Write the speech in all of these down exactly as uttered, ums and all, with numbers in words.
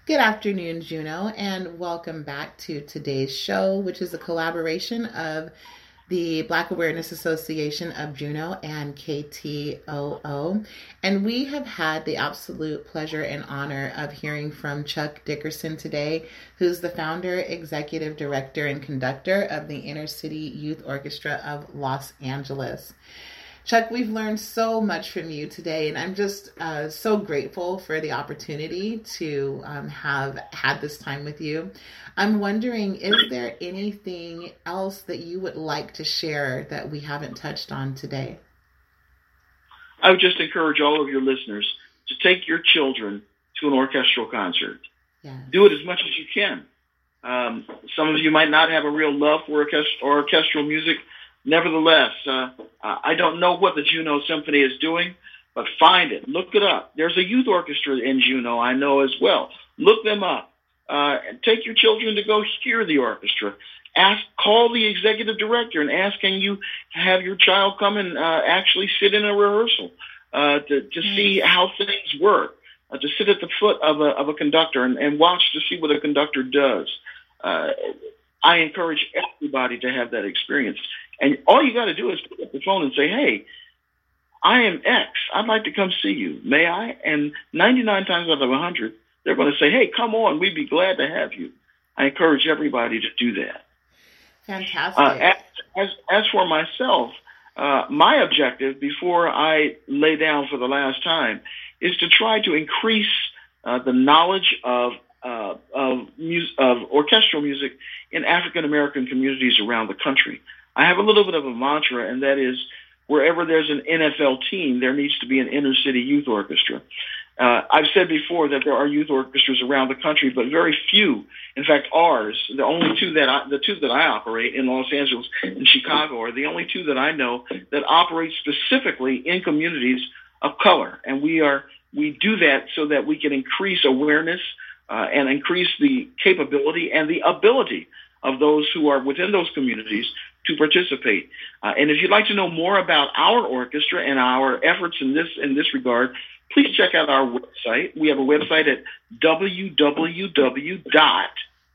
Good afternoon, Juno, and welcome back to today's show, which is a collaboration of the Black Awareness Association of Juneau and K T O O. And we have had the absolute pleasure and honor of hearing from Chuck Dickerson today, who's the founder, executive director, and conductor of the Inner City Youth Orchestra of Los Angeles. Chuck, we've learned so much from you today, and I'm just uh, so grateful for the opportunity to um, have had this time with you. I'm wondering, is there anything else that you would like to share that we haven't touched on today? I would just encourage all of your listeners to take your children to an orchestral concert. Yes. Do it as much as you can. Um, some of you might not have a real love for orchest- or orchestral music. Nevertheless, uh, I don't know what the Juneau Symphony is doing, but find it. Look it up. There's a youth orchestra in Juneau, I know as well. Look them up. Uh, and take your children to go hear the orchestra. Ask, call the executive director and ask, can you have your child come and uh, actually sit in a rehearsal uh, to, to see how things work, uh, to sit at the foot of a, of a conductor and, and watch to see what a conductor does. Uh, I encourage everybody to have that experience. And all you got to do is pick up the phone and say, hey, I am X. I'd like to come see you. May I? And ninety-nine times out of one hundred, they're going to say, hey, come on. We'd be glad to have you. I encourage everybody to do that. Fantastic. Uh, as, as, as for myself, uh, my objective before I lay down for the last time is to try to increase uh, the knowledge of uh, of, mus- of orchestral music in African-American communities around the country. I have a little bit of a mantra, and that is wherever there's an N F L team, there needs to be an inner city youth orchestra. Uh, I've said before that there are youth orchestras around the country, but very few. In fact, ours, the only two that I, the two that I operate in Los Angeles and Chicago are the only two that I know that operate specifically in communities of color. And we are we do that so that we can increase awareness uh, and increase the capability and the ability of those who are within those communities to participate. Uh, and if you'd like to know more about our orchestra and our efforts in this in this regard, please check out our website. We have a website at w w w dot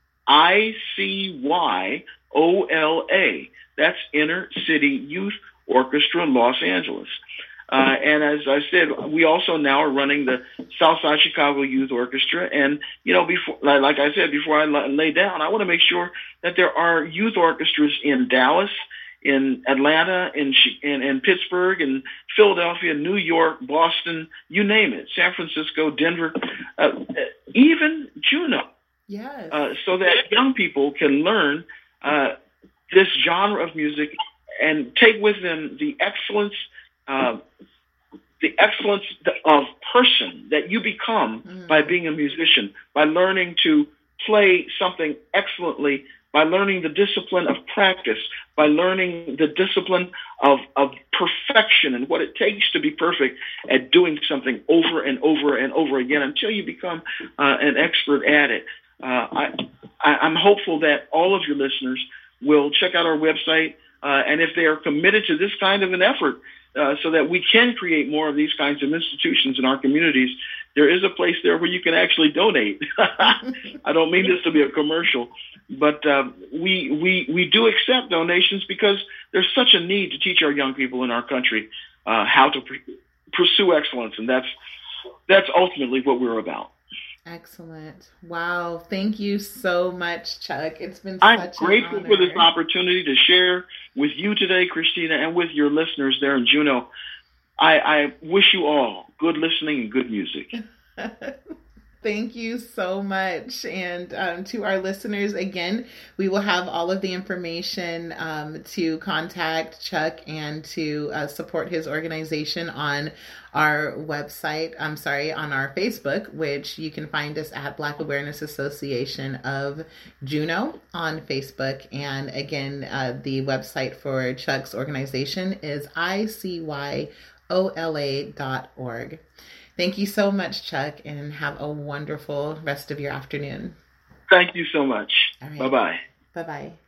i c y o l a. That's Inner City Youth Orchestra Los Angeles. Uh, and as I said, we also now are running the Southside Chicago Youth Orchestra. And, you know, before, like I said, before I lay down, I want to make sure that there are youth orchestras in Dallas, in Atlanta, in, in, in Pittsburgh, in Philadelphia, New York, Boston, you name it, San Francisco, Denver, uh, even Juneau. Yes. Uh, so that young people can learn uh, this genre of music and take with them the excellence Uh, the excellence of person that you become mm. by being a musician, by learning to play something excellently, by learning the discipline of practice, by learning the discipline of, of perfection and what it takes to be perfect at doing something over and over and over again until you become uh, an expert at it. Uh, I, I, I'm hopeful that all of your listeners will check out our website, uh, and if they are committed to this kind of an effort, Uh, so that we can create more of these kinds of institutions in our communities, there is a place there where you can actually donate. I don't mean this to be a commercial, but uh, we, we, we do accept donations because there's such a need to teach our young people in our country uh, how to pr- pursue excellence, and that's, that's ultimately what we're about. Excellent. Wow. Thank you so much, Chuck. It's been I'm such grateful an honor. for this opportunity to share with you today, Christina, and with your listeners there in Juneau. I, I wish you all good listening and good music. Thank you so much. And um, to our listeners, again, we will have all of the information um, to contact Chuck and to uh, support his organization on our website. I'm sorry, on our Facebook, which you can find us at Black Awareness Association of Juneau on Facebook. And again, uh, the website for Chuck's organization is i c y o l a dot org. Thank you so much, Chuck, and have a wonderful rest of your afternoon. Thank you so much. All right. Bye-bye. Bye-bye.